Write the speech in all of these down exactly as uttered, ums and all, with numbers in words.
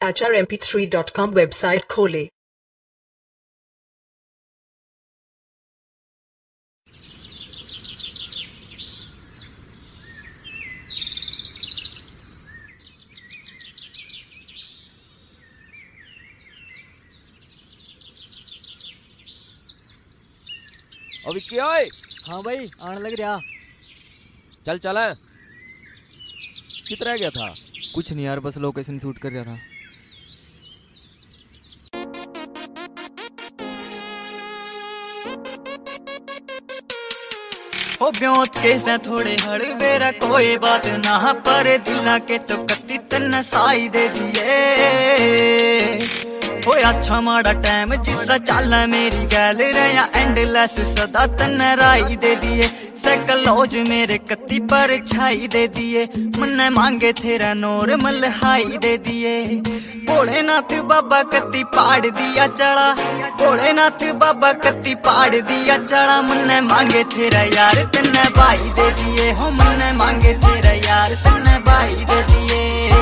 H R M P three dot com website खोलें। ओ विक्की ओए। हाँ भाई आने लग रहा। चल चल कितना रह गया था? कुछ नहीं यार, बस लोकेशन शूट कर रहा था। हो ब्योत के से थोड़े हड़वेरा कोई बात ना, पर दिला के तो कत्ती तन साई दे दिए। हो अच्छा माड़ा टाइम जिसका चाला मेरी गैल रहा एंडलेस सदा तन राई दे दिए। सकलोज मेरे कत्ती पर छाई दे दिए, मन्ने मांगे तेरा नोर मलहाई दे दिए। भोलेनाथ बाबा कत्ती पाड़ दिया चढ़ा, भोलेनाथ बाबा कत्ती पाड़ दिया चढ़ा। मन्ने मांगे तेरा यार तन्ने भाई दे दिए, हो मन्ने मांगे तेरा यार तन्ने भाई दे दिए।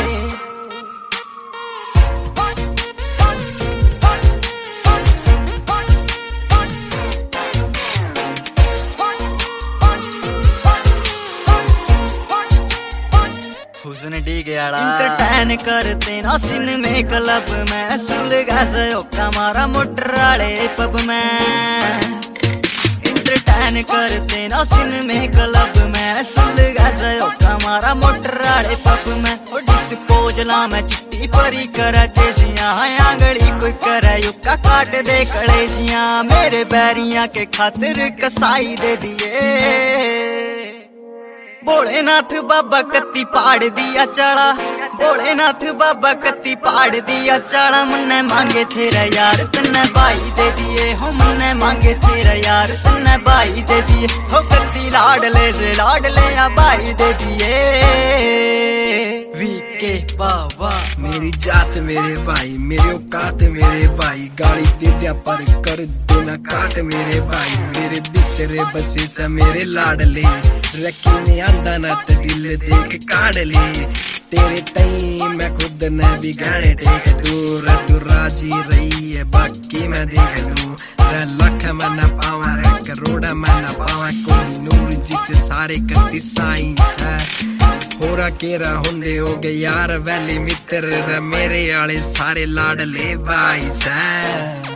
हुस्न डीगयाड़ा इंटरटेन करते ना सिन में क्लब में, सुलगा से मारा मोटर वाले पब में। इंटरटेन करते ना सिन में क्लब में, सुलगा से मारा मोटर वाले पब में। और डिस्पोजला में चिट्टी परी करा चेसिया, आंगली कोई करे युक्का काट दे कलेसिया। मेरे बैरिया के खातिर कसाई दे दिए। भोलेनाथ बाबा कत्ती पाड़ दिया चढ़ा, भोलेनाथ बाबा कत्ती पाड़ दिया चढ़ा। मन्ने मांगे तेरा यार तन्ने भाई दे दिए, हो मन्ने मांगे तेरा यार तन्ने भाई दे दिए। हो कत्ती लाडले से लाडले या भाई दे दिए। वीके बाबा मेरी जात मेरे भाई, मेरे औकात मेरे भाई। गाली दे दिया पर कर देना काट मेरे भाई। मेरे बिस्तरे बसे से मेरे लाडले, रखी ने आंदा ना ते दिल देख काट ले। तेरे तई मैं खुद न भी गाने टेक, दूर तू राजी रही है बाकी मैं देख लूं। लख मैं न पावा रे करोड़ा मैं न पावा, कोई नूर जिसे सारे कत्ती साइंस है। होरा केरा होंदे हो गए यार वैली मित्र, मेरे आले सारे लाडले भाई से।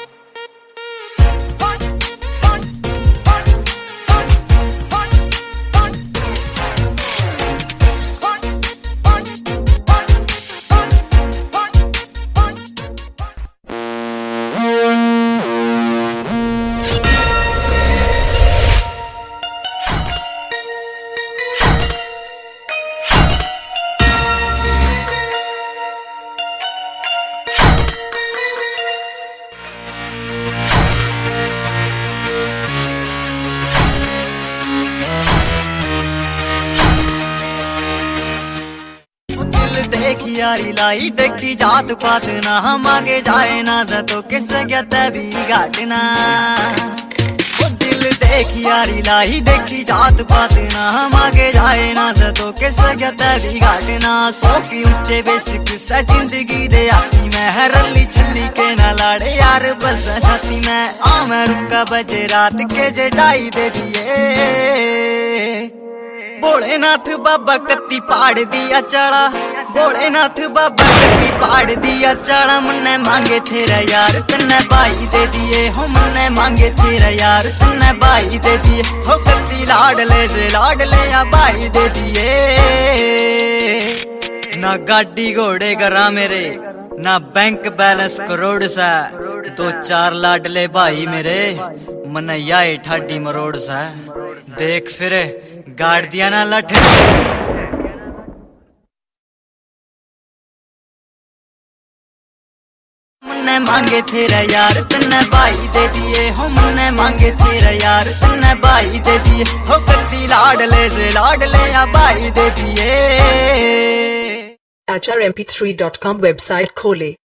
देखी यारी लाई देखी जात पात ना, हम आगे जाए ना तो किस गया भी घाटना। वो दिल देखी यारी लाई देखी जात पात ना, हम आगे जाए ना तो किस गया भी घाटना। सौ की ऊंचे बेसिक से जिंदगी दे आती मैं, रली छली के ना लाड़े यार बस छाती में। आ मैं रुका बजे रात के जे ढाई दे दिए। भोलेनाथ बाबा कत्ती पाड़ दिया चढ़ा, भोलेनाथ बाबा कत्ती पाड़ दिया चढ़ा। मन्ने मांगे तेरा यार तन्ने भाई दे दिए, हो मन्ने मांगे तेरा यार तन्ने भाई दे दिए। हो कत्ती लाडले से लाडले या भाई दे दिए। ना गाड़ी घोड़े गरा मेरे, ना बैंक बैलेंस करोड़ सा। दो चार लाडले भाई मेरे, मन याए ठाडी मरोड़ सा। देख फिर गाड़ दिया ना लठ। मन्ने मांगे तेरा यार तन्ने भाई दे दिए, हो मन्ने मांगे तेरा यार तन्ने भाई दे दिए। हो कत्ती लाडले से लाडले या भाई दे दिए। H R M P three dot com website खोलें।